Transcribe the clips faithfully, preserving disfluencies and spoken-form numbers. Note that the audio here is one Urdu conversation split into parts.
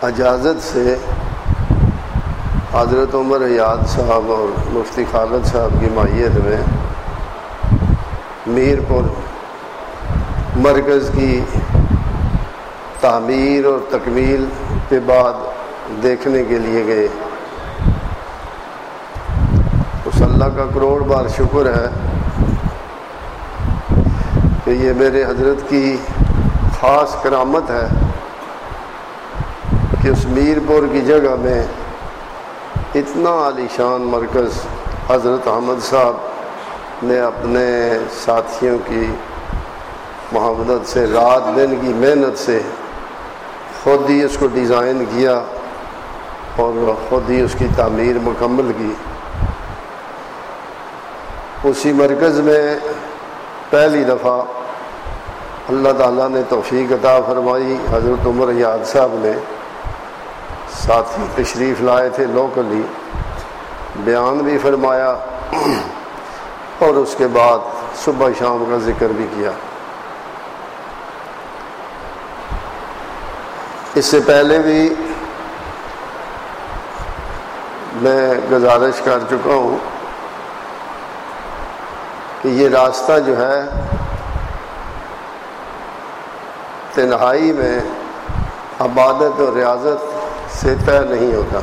اجازت سے حضرت عمر حیات صاحب اور مفتی خالد صاحب کی مائیت میں میر پور مرکز کی تعمیر اور تکمیل کے بعد دیکھنے کے لیے گئے۔ اس اللہ کا کروڑ بار شکر ہے کہ یہ میرے حضرت کی خاص کرامت ہے کہ اس میر پور کی جگہ میں اتنا عالی شان مرکز حضرت احمد صاحب نے اپنے ساتھیوں کی محبت سے رات دن کی محنت سے خود ہی اس کو ڈیزائن کیا اور خود ہی اس کی تعمیر مکمل کی۔ اسی مرکز میں پہلی دفعہ اللہ تعالیٰ نے توفیق عطا فرمائی، حضرت عمر حیات صاحب نے ساتھی تشریف لائے تھے لوکلی، بیان بھی فرمایا اور اس کے بعد صبح شام کا ذکر بھی کیا۔ اس سے پہلے بھی میں گزارش کر چکا ہوں کہ یہ راستہ جو ہے تنہائی میں عبادت اور ریاضت سے طے نہیں ہوتا۔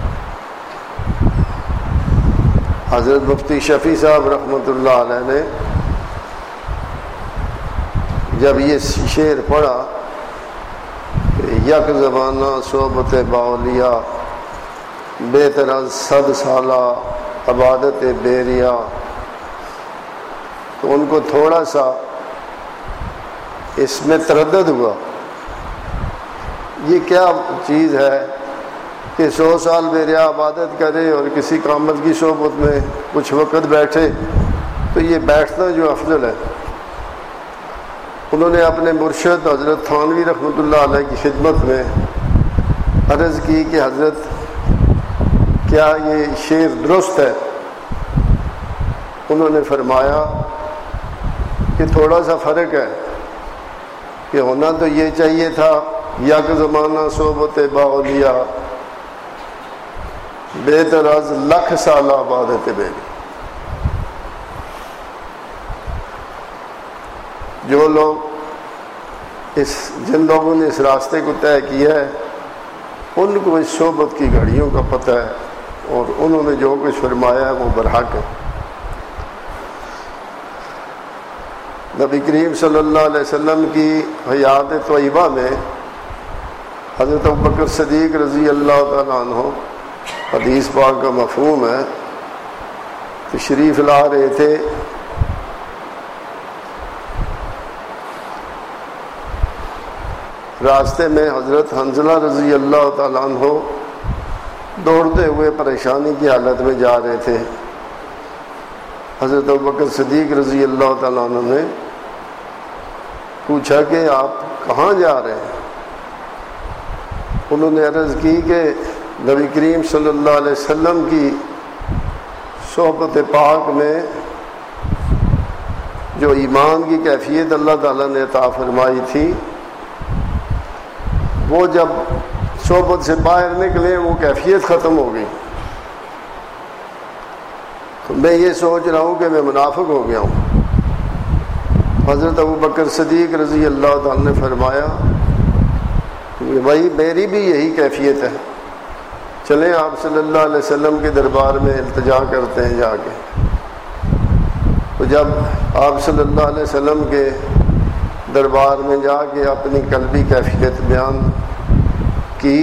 حضرت مفتی شفیع صاحب رحمۃ اللہ علیہ نے جب یہ شعر پڑھا کہ یک زمانہ صحبت باولیا بے طرز صد سالہ عبادت بیریا، تو ان کو تھوڑا سا اس میں تردد ہوا، یہ کیا چیز ہے کہ سو سال بیریا عبادت کرے اور کسی کامل کی صحبت میں کچھ وقت بیٹھے، تو یہ بیٹھنا جو افضل ہے۔ انہوں نے اپنے مرشد حضرت تھانوی رحمۃ اللہ علیہ کی خدمت میں عرض کی کہ حضرت کیا یہ شعر درست ہے؟ انہوں نے فرمایا کہ تھوڑا سا فرق ہے، کہ ہونا تو یہ چاہیے تھا یک زمانہ صحبت باولیا بے طرز لکھ سالہ عبادت بیری۔ جو لوگ اس جن لوگوں نے اس راستے کو طے کیا ہے ان کو اس صحبت کی گھڑیوں کا پتہ ہے، اور انہوں نے جو کچھ فرمایا ہے وہ برحق ہے۔ نبی کریم صلی اللہ علیہ وسلم کی حیات طیبہ میں حضرت ابوبکر صدیق رضی اللہ تعالیٰ عنہ، حدیث پاک کا مفہوم ہے، تشریف لا رہے تھے، راستے میں حضرت حنظلہ رضی اللہ تعالیٰ عنہ دوڑتے ہوئے پریشانی کی حالت میں جا رہے تھے۔ حضرت ابوبکر صدیق رضی اللہ تعالیٰ عنہ نے پوچھا کہ آپ کہاں جا رہے ہیں؟ انہوں نے عرض کی کہ نبی کریم صلی اللہ علیہ وسلم کی صحبت پاک میں جو ایمان کی کیفیت اللہ تعالیٰ نے عطا فرمائی تھی، وہ جب صحبت سے باہر نکلے وہ کیفیت ختم ہو گئی، تو میں یہ سوچ رہا ہوں کہ میں منافق ہو گیا ہوں۔ حضرت ابوبکر صدیق رضی اللہ تعالیٰ نے فرمایا کہ بھائی میری بھی یہی کیفیت ہے، چلیں آپ صلی اللہ علیہ وسلم کے دربار میں التجا کرتے ہیں جا کے۔ تو جب آپ صلی اللہ علیہ وسلم کے دربار میں جا کے اپنی قلبی کیفیت بیان کی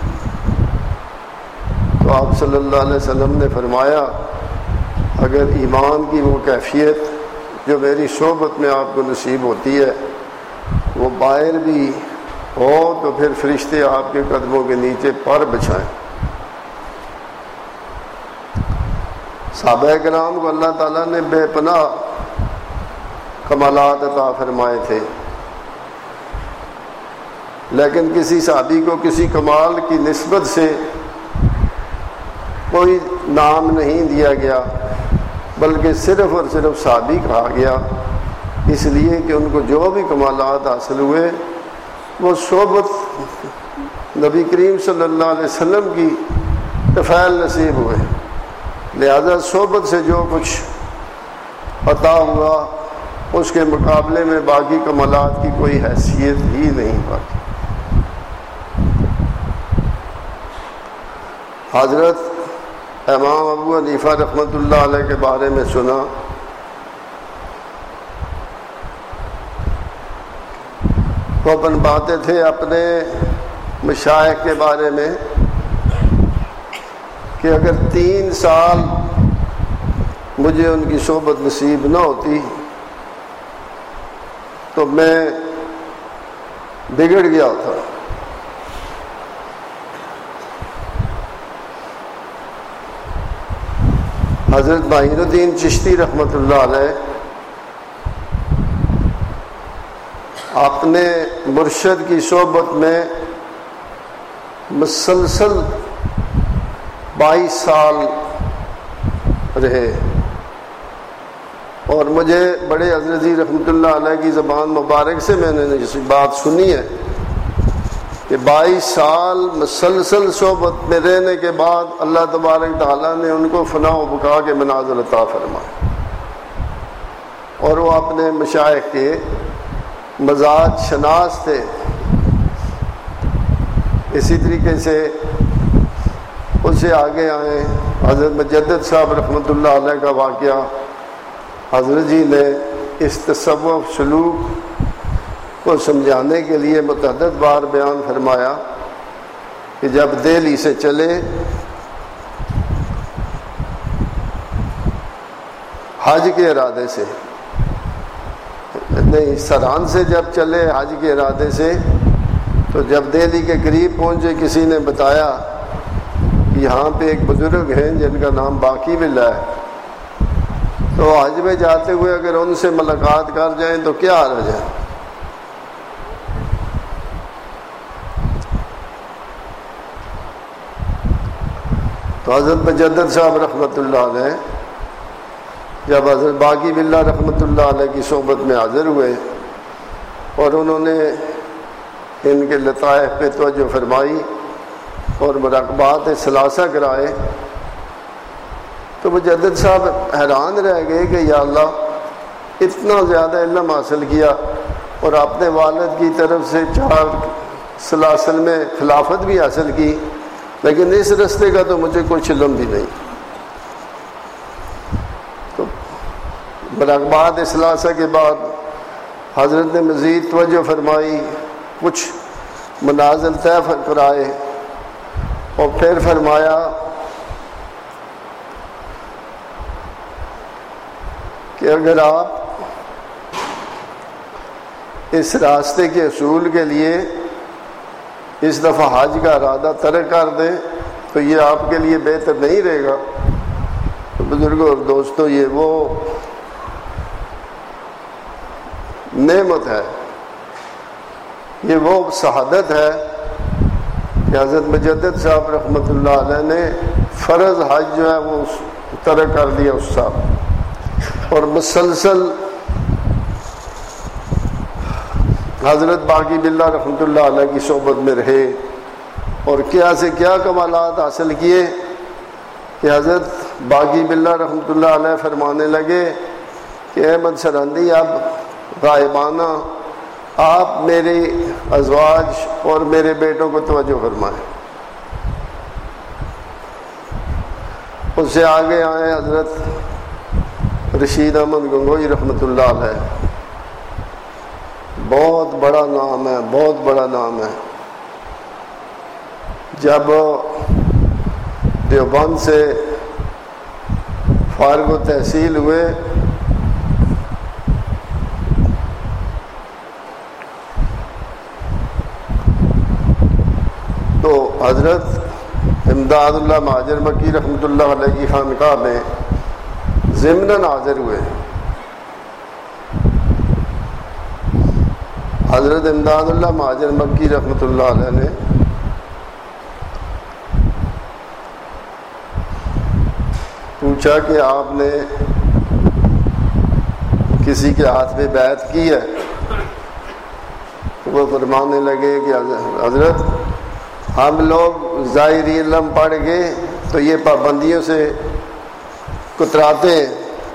تو آپ صلی اللہ علیہ وسلم نے فرمایا اگر ایمان کی وہ کیفیت جو میری صحبت میں آپ کو نصیب ہوتی ہے وہ باہر بھی ہو تو پھر فرشتے آپ کے قدموں کے نیچے پر بچھائیں۔ صحابہ کرام کو اللہ تعالیٰ نے بے پناہ کمالات عطا فرمائے تھے، لیکن کسی صحابی کو کسی کمال کی نسبت سے کوئی نام نہیں دیا گیا، بلکہ صرف اور صرف صحابی کہا گیا، اس لیے کہ ان کو جو بھی کمالات حاصل ہوئے وہ صحبت نبی کریم صلی اللہ علیہ وسلم کی طفیل نصیب ہوئے، لہذا صحبت سے جو کچھ عطا ہوا اس کے مقابلے میں باقی کمالات کی کوئی حیثیت ہی نہیں باقی۔ حضرت امام ابو حنیفہ رحمۃ اللہ علیہ کے بارے میں سنا، وہ اپن باتیں تھے اپنے مشائخ کے بارے میں کہ اگر تین سال مجھے ان کی صحبت نصیب نہ ہوتی تو میں بگڑ گیا ہوتا۔ حضرت معین الدین چشتی رحمۃ اللہ علیہ اپنے مرشد کی صحبت میں مسلسل بائیس سال رہے، اور مجھے بڑے عزیزی رحمۃ اللہ علیہ کی زبان مبارک سے میں نے اس بات سنی ہے کہ بائیس سال مسلسل صحبت میں رہنے کے بعد اللہ تبارک تعالیٰ نے ان کو فنا و بقا کے مناظر عطا فرمائے، اور وہ اپنے مشائخ کے مزاج شناس تھے۔ اسی طریقے سے اس سے آگے آئے حضرت مجدد صاحب رحمۃ اللہ علیہ کا واقعہ، حضرت جی نے اس تصوف سلوک کو سمجھانے کے لیے متعدد بار بیان فرمایا کہ جب دہلی سے چلے حج کے ارادے سے، نہیں سران سے جب چلے حج کے ارادے سے، تو جب دہلی کے قریب پہنچے کسی نے بتایا کہ یہاں پہ ایک بزرگ ہیں جن کا نام باقی باللہ ہے، تو حج میں جاتے ہوئے اگر ان سے ملاقات کر جائیں تو کیا حرج ہے۔ تو حضرت مجدد صاحب رحمۃ اللہ علیہ جب حضرت باقی باللہ رحمۃ اللہ علیہ کی صحبت میں حاضر ہوئے اور انہوں نے ان کے لطائف پہ توجہ فرمائی اور مراقبات ثلاثہ کرائے، تو مجدد صاحب حیران رہ گئے کہ یا اللہ اتنا زیادہ علم حاصل کیا اور اپنے والد کی طرف سے چار سلاسل میں خلافت بھی حاصل کی، لیکن اس رستے کا تو مجھے کچھ علم بھی نہیں۔ تو مراقبات ثلاثہ کے بعد حضرت نے مزید توجہ فرمائی، کچھ منازل طے کرائے، اور پھر فرمایا کہ اگر آپ اس راستے کے اصول کے لیے اس دفعہ حج کا ارادہ ترک کر دیں تو یہ آپ کے لیے بہتر نہیں رہے گا۔ تو بزرگوں اور دوستوں، یہ وہ نعمت ہے، یہ وہ سعادت ہے کہ حضرت مجدد صاحب رحمۃ اللہ علیہ نے فرض حج جو ہے وہ ترک کر دیا اس صاحب، اور مسلسل حضرت باقی باللہ رحمۃ اللہ علیہ کی صحبت میں رہے، اور کیا سے کیا کمالات حاصل کیے کہ حضرت باقی باللہ رحمۃ اللہ علیہ فرمانے لگے کہ احمد سرہندی اب غائبانہ آپ میری ازواج اور میرے بیٹوں کو توجہ فرمائیں۔ اس سے آگے آئے حضرت رشید احمد گنگوئی رحمۃ اللہ علیہ، بہت بڑا نام ہے، بہت بڑا نام ہے۔ جب دیوبند سے فارغ و تحصیل ہوئے تو حضرت امداد اللہ مہاجر مکی رحمۃ اللہ علیہ کی خانقاہ میں ضمناً حاضر ہوئے۔ حضرت امداد اللہ مہاجر مکی رحمۃ اللہ علیہ نے پوچھا کہ آپ نے کسی کے ہاتھ میں بیعت کی ہے؟ وہ فرمانے لگے کہ حضرت ہم لوگ ظاہری علم پڑھ گئے تو یہ پابندیوں سے کتراتے ہیں،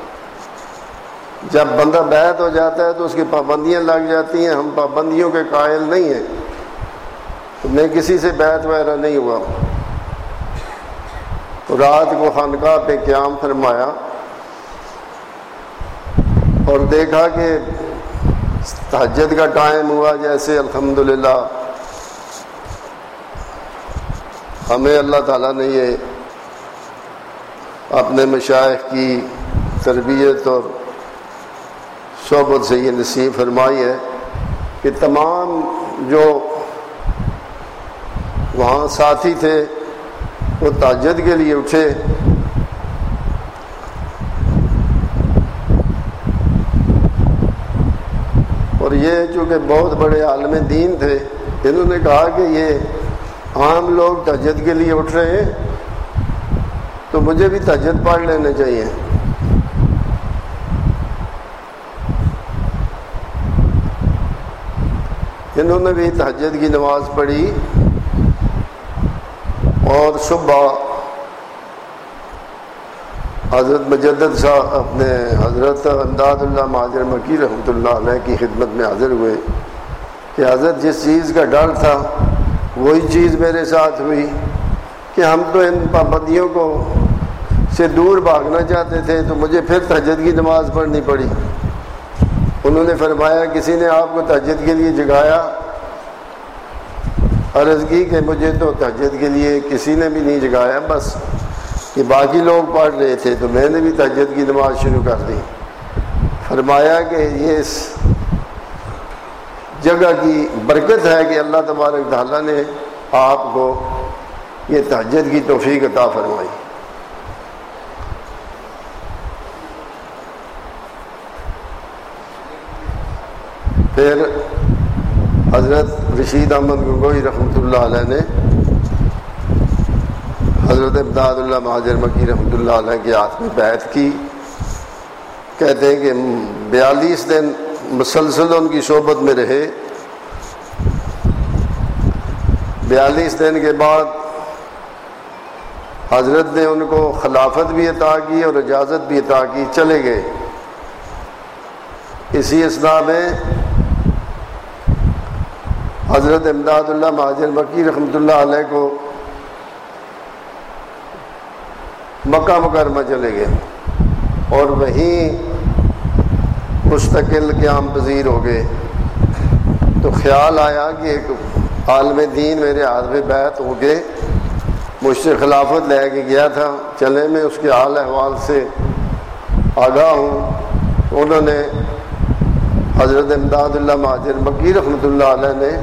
جب بندہ بیعت ہو جاتا ہے تو اس کی پابندیاں لگ جاتی ہیں، ہم پابندیوں کے قائل نہیں ہیں، تو میں کسی سے بیعت وغیرہ نہیں ہوا۔ تو رات کو خانقاہ پہ قیام فرمایا اور دیکھا کہ تہجد کا ٹائم ہوا، جیسے الحمدللہ ہمیں اللہ تعالیٰ نے یہ اپنے مشائخ کی تربیت اور صحبت سے یہ نصیب فرمائی ہے کہ تمام جو وہاں ساتھی تھے وہ تہجد کے لیے اٹھے، اور یہ چونکہ بہت بڑے عالم دین تھے، انہوں نے کہا کہ یہ عام لوگ تہجد کے لیے اٹھ رہے ہیں تو مجھے بھی تہجد پڑھ لینے چاہیے۔ انہوں نے بھی تہجد کی نماز پڑھی اور صبح حضرت مجدد صاحب اپنے حضرت امداد اللہ مہاجر مکی رحمۃ اللہ علیہ کی خدمت میں حاضر ہوئے کہ حضرت جس چیز کا ڈر تھا وہی چیز میرے ساتھ ہوئی کہ ہم تو ان پابندیوں کو سے دور بھاگنا چاہتے تھے، تو مجھے پھر تہجد کی نماز پڑھنی پڑی۔ انہوں نے فرمایا کسی نے آپ کو تہجد کے لیے جگایا؟ عرض کی کہ مجھے تو تہجد کے لیے کسی نے بھی نہیں جگایا، بس یہ باقی لوگ پڑھ رہے تھے تو میں نے بھی تہجد کی نماز شروع کر دی۔ فرمایا کہ یہ اس جگہ کی برکت ہے کہ اللہ تبارک تعالیٰ نے آپ کو یہ تہجد کی توفیق عطا فرمائی۔ پھر حضرت رشید احمد گنگوئی رحمۃ اللہ علیہ نے حضرت امداد اللہ مہاجر مکی رحمۃ اللہ علیہ کے ہاتھ میں بیعت کی۔ کہتے ہیں کہ بیالیس دن مسلسل ان کی صحبت میں رہے۔ بیالیس دن کے بعد حضرت نے ان کو خلافت بھی عطا کی اور اجازت بھی عطا کی، چلے گئے۔ اسی اثناء میں حضرت امداد اللہ مہاجر مکی رحمۃ اللہ علیہ کو مکہ مکرمہ چلے گئے اور وہیں مستقل قیام پذیر ہو گئے۔ تو خیال آیا کہ ایک عالم دین میرے ہاتھ میں بیعت ہو گئے، مجھ سے خلافت لے کے گیا تھا، چلے میں اس کے حال احوال سے آگاہ ہوں۔ انہوں نے حضرت امداد اللہ مہاجر مکی رحمۃ اللہ علیہ نے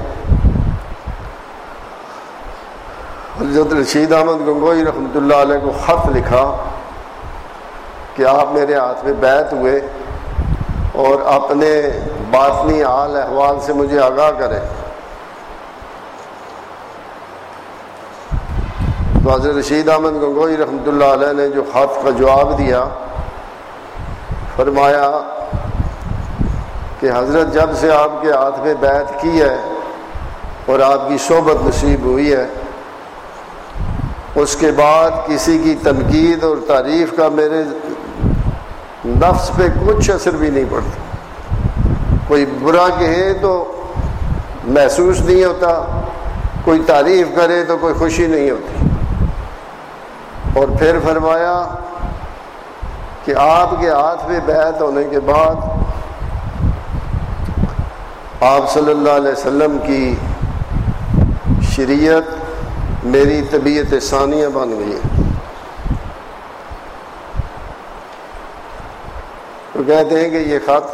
حضرت رشید احمد گنگوئی رحمۃ اللہ علیہ کو خط لکھا کہ آپ میرے ہاتھ میں بیعت ہوئے اور اپنے باطنی حال احوال سے مجھے آگاہ کریں۔ تو حضرت رشید احمد گنگوئی رحمۃ اللہ علیہ نے جو خط کا جواب دیا، فرمایا کہ حضرت جب سے آپ کے ہاتھ میں بیعت کی ہے اور آپ کی صحبت نصیب ہوئی ہے، اس کے بعد کسی کی تنقید اور تعریف کا میرے نفس پہ کچھ اثر بھی نہیں پڑتا۔ کوئی برا کہے تو محسوس نہیں ہوتا، کوئی تعریف کرے تو کوئی خوشی نہیں ہوتی۔ اور پھر فرمایا کہ آپ کے ہاتھ میں بیعت ہونے کے بعد آپ صلی اللہ علیہ وسلم کی شریعت میری طبیعت ثانیہ بن گئی ہے۔ تو کہتے ہیں کہ یہ خط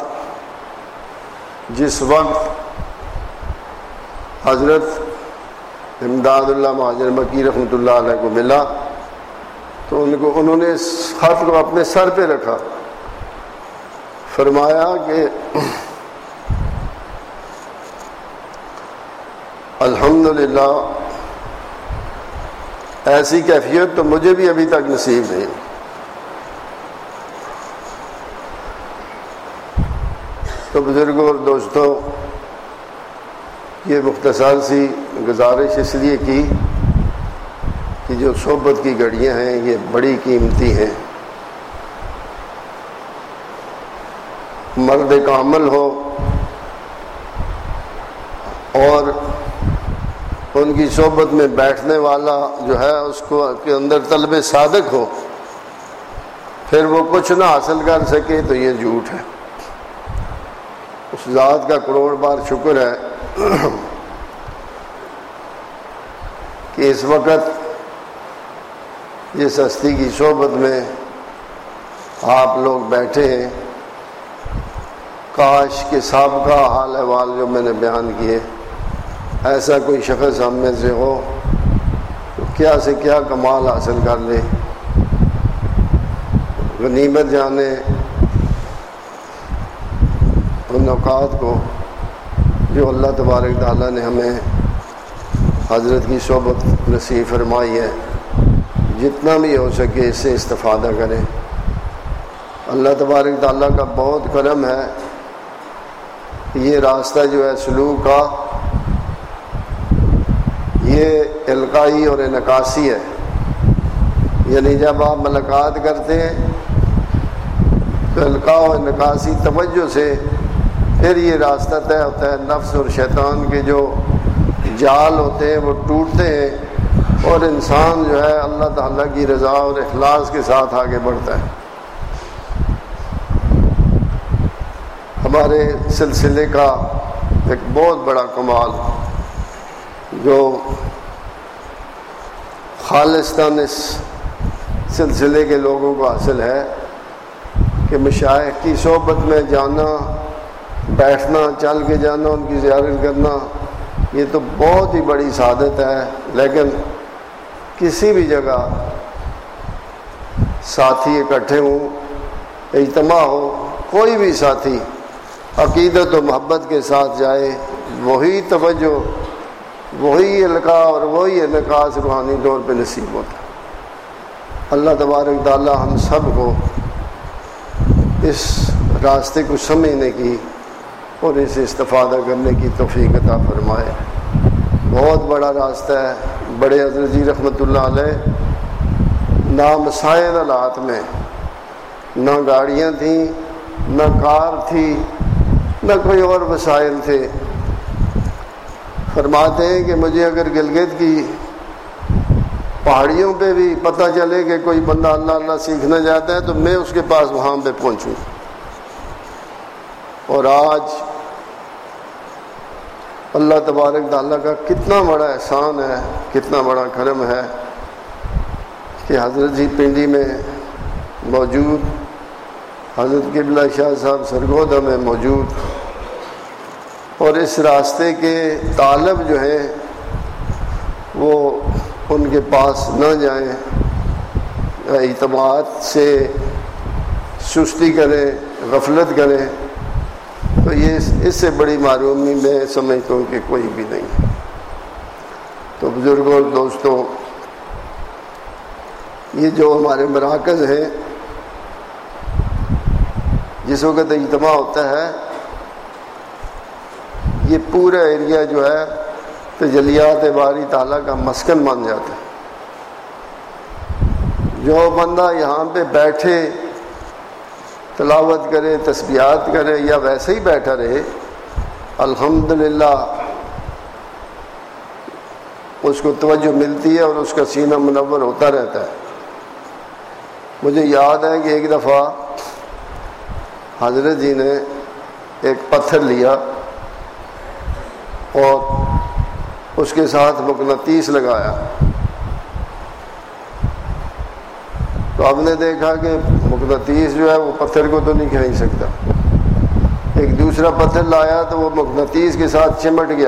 جس وقت حضرت امداد اللہ مہاجر مکی رحمۃ اللہ علیہ کو ملا تو ان کو انہوں نے اس خط کو اپنے سر پہ رکھا، فرمایا کہ الحمدللہ ایسی کیفیت تو مجھے بھی ابھی تک نصیب نہیں۔ تو بزرگوں اور دوستوں، یہ مختصر سی گزارش اس لیے کی کہ جو صحبت کی گھڑیاں ہیں یہ بڑی قیمتی ہیں. مرد کامل ہو اور ان کی صحبت میں بیٹھنے والا جو ہے اس کو کے اندر طلب صادق ہو، پھر وہ کچھ نہ حاصل کر سکے تو یہ جھوٹ ہے. اس ذات کا کروڑ بار شکر ہے کہ اس وقت جس ہستی کی صحبت میں آپ لوگ بیٹھے ہیں، کاش کے سابقہ حال احوال جو میں نے بیان کیے ایسا کوئی شخص ہم میں سے ہو تو کیا سے کیا کمال حاصل کر لے. غنیمت جانے ان اوقات کو جو اللہ تبارک تعالیٰ نے ہمیں حضرت کی صحبت نصیب فرمائی ہے، جتنا بھی ہو سکے اس سے استفادہ کریں. اللہ تبارک تعالیٰ کا بہت کرم ہے. یہ راستہ جو ہے سلوک کا یہ القائی اور انعکاسی ہے، یعنی جب آپ ملاقات کرتے ہیں تو القاء و انعکاسی توجہ سے پھر یہ راستہ طے ہوتا ہے. نفس اور شیطان کے جو جال ہوتے ہیں وہ ٹوٹتے ہیں اور انسان جو ہے اللہ تعالیٰ کی رضا اور اخلاص کے ساتھ آگے بڑھتا ہے. ہمارے سلسلے کا ایک بہت بڑا کمال جو خالصتاً اس سلسلے کے لوگوں کو حاصل ہے کہ مشائخ کی صحبت میں جانا، بیٹھنا، چل کے جانا، ان کی زیارت کرنا، یہ تو بہت ہی بڑی سعادت ہے. لیکن کسی بھی جگہ ساتھی اکٹھے ہوں، اجتماع ہو، کوئی بھی ساتھی عقیدت و محبت کے ساتھ جائے، وہی توجہ، وہی القاء اور وہی انعکاس روحانی طور پہ نصیب ہوتا ہے. اللہ تبارک تعالیٰ ہم سب کو اس راستے کو سمجھنے کی اور اسے استفادہ کرنے کی توفیق عطا فرمائے. بہت بڑا راستہ ہے. بڑے حضرت جی رحمۃ اللہ علیہ نہ مسائل حالات میں نہ گاڑیاں تھیں، نہ کار تھی، نہ کوئی اور وسائل تھے. فرماتے ہیں کہ مجھے اگر گلگت کی پہاڑیوں پہ بھی پتہ چلے کہ کوئی بندہ اللہ اللہ سیکھنا چاہتا ہے تو میں اس کے پاس وہاں پہ پہنچوں. اور آج اللہ تبارک تعالیٰ کا کتنا بڑا احسان ہے، کتنا بڑا کرم ہے کہ حضرت جی پنڈی میں موجود، حضرت قبلہ شاہ صاحب سرگودہ میں موجود، اور اس راستے کے طالب جو ہیں وہ ان کے پاس نہ جائیں، اعتماد سے سستی کریں، غفلت کریں، تو یہ اس سے بڑی معرومی میں سمجھتا ہوں کہ کوئی بھی نہیں. تو بزرگوں اور دوستوں، یہ جو ہمارے مراکز ہیں جس وقت اجتماع ہوتا ہے، یہ پورا ایریا جو ہے تجلیات باری تعالیٰ کا مسکن بن جاتا ہے. جو بندہ یہاں پہ بیٹھے تلاوت کرے، تسبیحات کرے، یا ویسے ہی بیٹھا رہے، الحمدللہ اس کو توجہ ملتی ہے اور اس کا سینہ منور ہوتا رہتا ہے. مجھے یاد ہے کہ ایک دفعہ حضرت جی نے ایک پتھر لیا اور اس کے ساتھ مقناطیس لگایا، تو ہم نے دیکھا کہ مقناطیس جو ہے وہ پتھر کو تو نہیں کھینچ سکتا. ایک دوسرا پتھر لایا تو وہ مقناطیس کے ساتھ چمٹ گیا.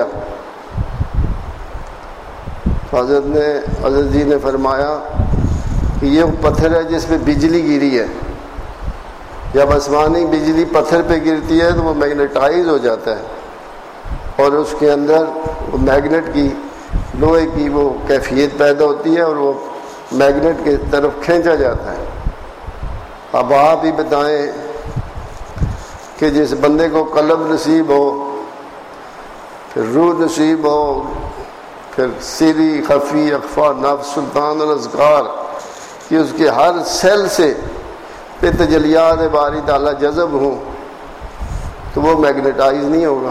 حضرت نے حضرت جی نے فرمایا کہ یہ وہ پتھر ہے جس پہ بجلی گری ہے. جب آسمانی بجلی پتھر پہ گرتی ہے تو وہ میگنیٹائز ہو جاتا ہے اور اس کے اندر وہ میگنیٹ کی، لوہے کی وہ کیفیت پیدا ہوتی ہے اور وہ میگنیٹ کی طرف کھینچا جاتا ہے. اب آپ ہی بتائیں کہ جس بندے کو قلب نصیب ہو، پھر روح نصیب ہو، پھر سری خفی اخفا نفس سلطان الاذکار کہ اس کے ہر سیل سے پہ تجلیات باری تعالیٰ جذب ہوں تو وہ میگنیٹائز نہیں ہوگا.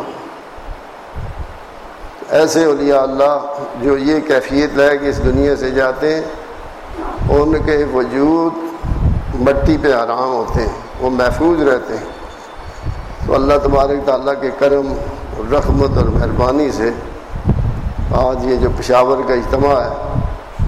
ایسے اولیاء اللہ جو یہ کیفیت لے کے اس دنیا سے جاتے ہیں ان کے وجود مٹی پہ آرام ہوتے ہیں, وہ محفوظ رہتے ہیں. تو اللہ تبارک تعالیٰ کے کرم اور رحمت اور مہربانی سے آج یہ جو پشاور کا اجتماع ہے,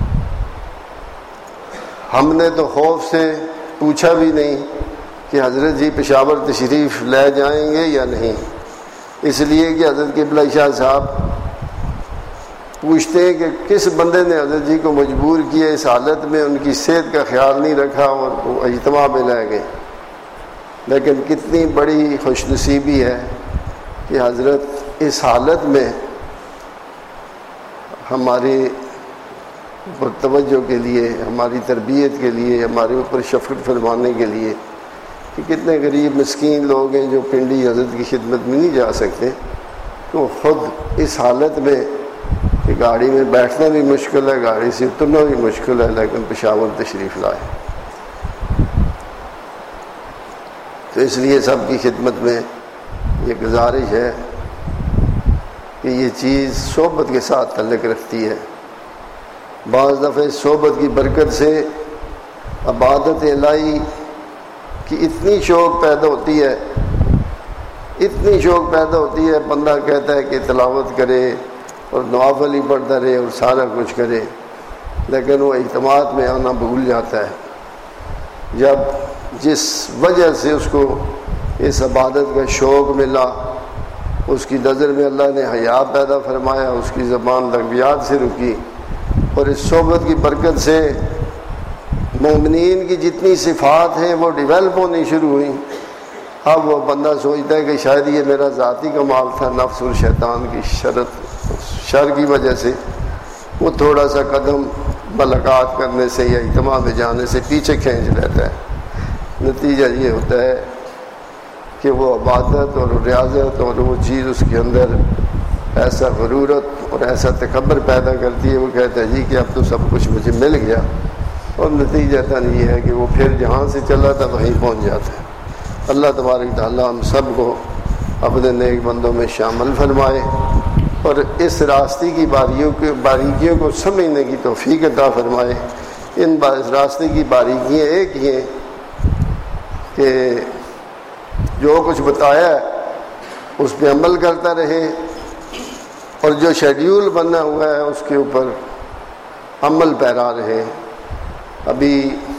ہم نے تو خوف سے پوچھا بھی نہیں کہ حضرت جی پشاور تشریف لے جائیں گے یا نہیں, اس لیے کہ حضرت قبلہ شاہ صاحب پوچھتے ہیں کہ کس بندے نے حضرت جی کو مجبور کیا اس حالت میں, ان کی صحت کا خیال نہیں رکھا اور وہ اجتماع میں لے گئے. لیکن کتنی بڑی خوش نصیبی ہے کہ حضرت اس حالت میں ہماری توجہ کے لیے, ہماری تربیت کے لیے, ہمارے اوپر شفقت فرمانے کے لیے, کہ کتنے غریب مسکین لوگ ہیں جو پنڈی حضرت کی خدمت میں نہیں جا سکتے, تو خود اس حالت میں کہ گاڑی میں بیٹھنا بھی مشکل ہے, گاڑی سے اترنا بھی مشکل ہے, لیکن پشاور تشریف لائے. تو اس لیے سب کی خدمت میں یہ گزارش ہے کہ یہ چیز صحبت کے ساتھ تعلق رکھتی ہے. بعض دفعہ صحبت کی برکت سے عبادت الہی کی اتنی شوق پیدا ہوتی ہے, اتنی شوق پیدا ہوتی ہے, بندہ کہتا ہے کہ تلاوت کرے اور نوافل ہی پڑھتا رہے اور سارا کچھ کرے, لیکن وہ اجتماعات میں آنا بھول جاتا ہے. جب جس وجہ سے اس کو اس عبادت کا شوق ملا, اس کی نظر میں اللہ نے حیا پیدا فرمایا, اس کی زبان لغویات سے رکی, اور اس صحبت کی برکت سے مومنین کی جتنی صفات ہیں وہ ڈیولپ ہونی شروع ہوئیں. اب وہ بندہ سوچتا ہے کہ شاید یہ میرا ذاتی کمال تھا, نفس اور شیطان کی شرط شر کی وجہ سے وہ تھوڑا سا قدم ملاقات کرنے سے یا اجتماع میں جانے سے پیچھے کھینچ لیتا ہے. نتیجہ یہ ہوتا ہے کہ وہ عبادت اور ریاضت اور وہ چیز اس کے اندر ایسا غرورت اور ایسا تکبر پیدا کرتی ہے, وہ کہتا ہے جی کہ اب تو سب کچھ مجھے مل گیا, اور نتیجہ تن یہ ہے کہ وہ پھر جہاں سے چلا تھا وہیں پہنچ جاتا ہے. اللہ تبارک تعالیٰ ہم سب کو اپنے نیک بندوں میں شامل فرمائے اور اس راستے کی باریوں کے باریکیوں کو سمجھنے کی توفیق عطا فرمائے. ان راستے کی باریکیاں ایک ہی ہیں کہ جو کچھ بتایا ہے اس پہ عمل کرتا رہے, اور جو شیڈیول بنا ہوا ہے اس کے اوپر عمل پیرا رہے. ابھی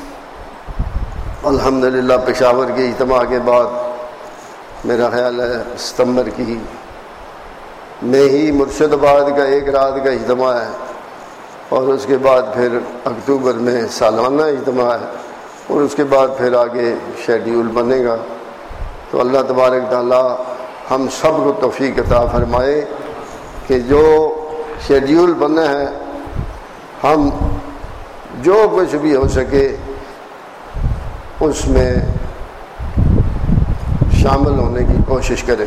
الحمدللہ پشاور کے اجتماع کے بعد میرا خیال ہے ستمبر کی میں ہی مرشد آباد کا ایک رات کا اجتماع ہے, اور اس کے بعد پھر اکتوبر میں سالانہ اجتماع ہے, اور اس کے بعد پھر آگے شیڈیول بنے گا. تو اللہ تبارک تعالیٰ ہم سب کو توفیق عطا فرمائے کہ جو شیڈیول بنا ہے ہم جو کچھ بھی ہو سکے اس میں شامل ہونے کی کوشش کریں.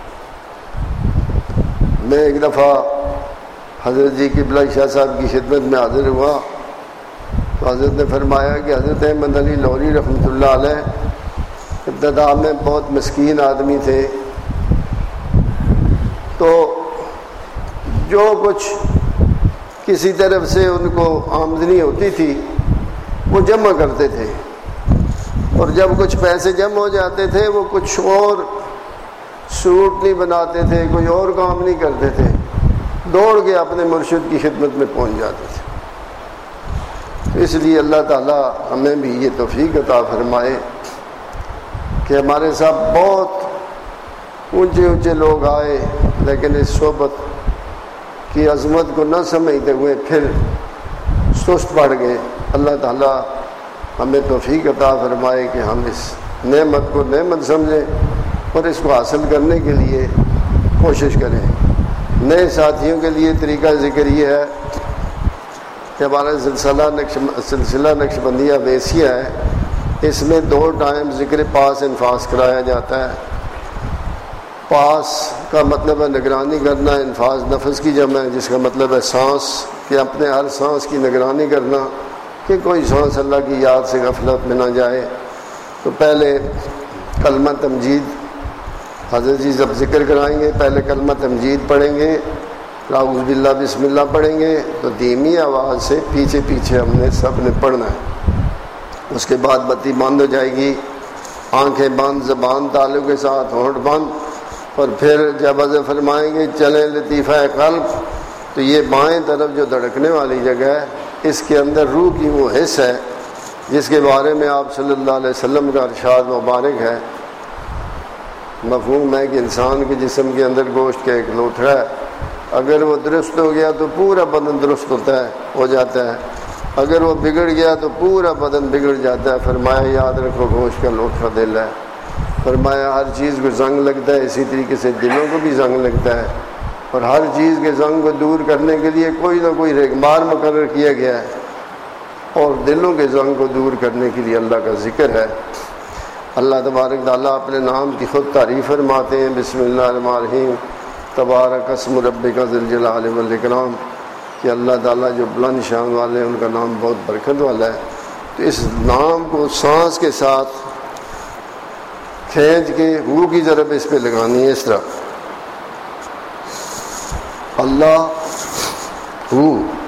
میں ایک دفعہ حضرت جی قبلہ شاہ صاحب کی خدمت میں حاضر ہوا تو حضرت نے فرمایا کہ حضرت احمد علی لوری رحمۃ اللہ علیہ ابتدا میں بہت مسکین آدمی تھے, تو جو کچھ کسی طرف سے ان کو آمدنی ہوتی تھی وہ جمع کرتے تھے, اور جب کچھ پیسے جمع ہو جاتے تھے وہ کچھ اور سوٹ نہیں بناتے تھے, کوئی اور کام نہیں کرتے تھے, دوڑ کے اپنے مرشد کی خدمت میں پہنچ جاتے تھے. اس لیے اللہ تعالیٰ ہمیں بھی یہ توفیق عطا فرمائے کہ ہمارے ساتھ بہت اونچے اونچے لوگ آئے, لیکن اس صحبت کی عظمت کو نہ سمجھتے ہوئے پھر سست پڑ گئے. اللہ تعالیٰ ہمیں توفیق عطا فرمائے کہ ہم اس نعمت کو نعمت سمجھیں اور اس کو حاصل کرنے کے لیے کوشش کریں. نئے ساتھیوں کے لیے طریقہ ذکر یہ ہے کہ ہمارا سلسلہ نقش سلسلہ نقش بندیہ ویسیہ ہے, اس میں دو ٹائم ذکر پاس انفاس کرایا جاتا ہے. پاس کا مطلب ہے نگرانی کرنا، انفاذ نفس کی جمع ہے جس کا مطلب ہے سانس، کہ اپنے ہر سانس کی نگرانی کرنا کہ کوئی سانس اللہ کی یاد سے غفلت میں نہ جائے۔ تو پہلے کلمہ تمجید حضرت جی جب ذکر کرائیں گے پہلے کلمہ تمجید پڑھیں گے، اعوذ باللہ بسم اللہ پڑھیں گے، تو دھیمی آواز سے پیچھے پیچھے ہم نے سب نے پڑھنا ہے۔ اس کے بعد بتی بند ہو جائے گی، آنکھیں بند، زبان تالو کے ساتھ، ہونٹ بند، اور پھر جب حضرت فرمائیں گے چلیں لطیفہ قلب، تو یہ بائیں طرف جو دھڑکنے والی جگہ ہے اس کے اندر روح کی وہ حص ہے جس کے بارے میں آپ صلی اللہ علیہ وسلم کا ارشاد مبارک ہے۔ مفہوم ہے کہ انسان کے جسم کے اندر گوشت کا ایک لوتھڑا ہے، اگر وہ درست ہو گیا تو پورا بدن درست ہوتا ہے ہو جاتا ہے، اگر وہ بگڑ گیا تو پورا بدن بگڑ جاتا ہے۔ فرمایا یاد رکھو گوشت کا لوتھڑا دل ہے۔ فرمایا ہر چیز کو زنگ لگتا ہے، اسی طریقے سے دلوں کو بھی زنگ لگتا ہے، اور ہر چیز کے زنگ کو دور کرنے کے لیے کوئی نہ کوئی ریگمار مقرر کیا گیا ہے، اور دلوں کے زنگ کو دور کرنے کے لیے اللہ کا ذکر ہے۔ اللہ تبارک تعالیٰ اپنے نام کی خود تعریف فرماتے ہیں، بسم اللہ الرحمن الرحیم، تبارک اسم ربک ذی الجلال والاکرام، کہ اللہ تعالیٰ جو بلند شان والے ہیں ان کا نام بہت برکت والا ہے۔ تو اس نام کو سانس کے ساتھ کھینچ کے ہو کی ضرب اس پہ لگانی ہے، اس طرح اللہ ہو۔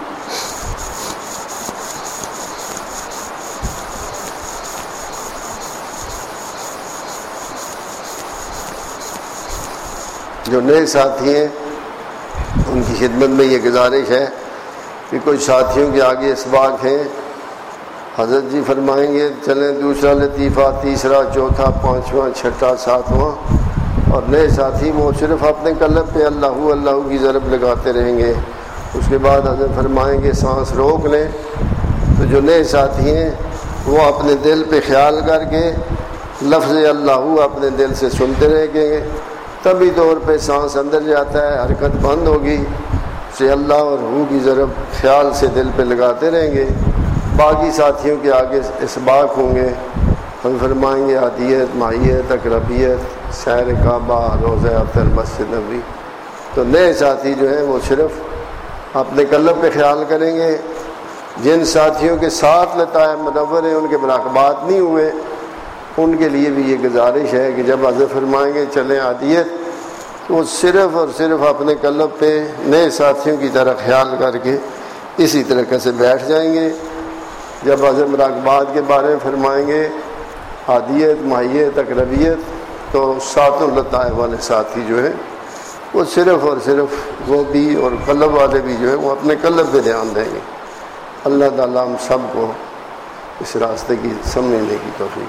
جو نئے ساتھی ہیں ان کی خدمت میں یہ گزارش ہے کہ کچھ ساتھیوں کے آگے اسباق ہیں، حضرت جی فرمائیں گے چلیں دوسرا لطیفہ، تیسرا، چوتھا، پانچواں، چھٹا، ساتواں، اور نئے ساتھی وہ صرف اپنے قلب پہ اللہ اللہ کی ضرب لگاتے رہیں گے۔ اس کے بعد حضرت فرمائیں گے سانس روک لیں، تو جو نئے ساتھی ہیں وہ اپنے دل پہ خیال کر کے لفظ اللہ اپنے دل سے سنتے رہیں گے، تبھی طور پہ سانس اندر جاتا ہے، حرکت بند ہوگی، سے اللہ اور ہو کی ضرب خیال سے دل پہ لگاتے رہیں گے۔ باقی ساتھیوں کے آگے اسباق ہوں گے، ہم فرمائیں گے عادیت، ماہیت، اقربیت، سیر کعبہ، روضہ اطہر، مسجد نبوی۔ تو نئے ساتھی جو ہیں وہ صرف اپنے قلب پہ خیال کریں گے۔ جن ساتھیوں کے ساتھ لطائف منور ہیں ان کے مراقبات نہیں ہوئے، ان کے لیے بھی یہ گزارش ہے کہ جب حضرت فرمائیں گے چلیں عادیت، تو وہ صرف اور صرف اپنے قلب پہ نئے ساتھیوں کی طرح خیال کر کے اسی طریقے سے بیٹھ جائیں گے۔ جب حضرت مراقبات کے بارے میں فرمائیں گے عادیت، ماہیت، اقربیت، تو ساتوں لطائف والے ساتھی جو ہیں وہ صرف اور صرف وہ بھی اور قلب والے بھی جو ہیں وہ اپنے قلب پہ دھیان دیں گے۔ اللہ تعالیٰ ہم سب کو اس راستے کی سمجھنے کی توفیق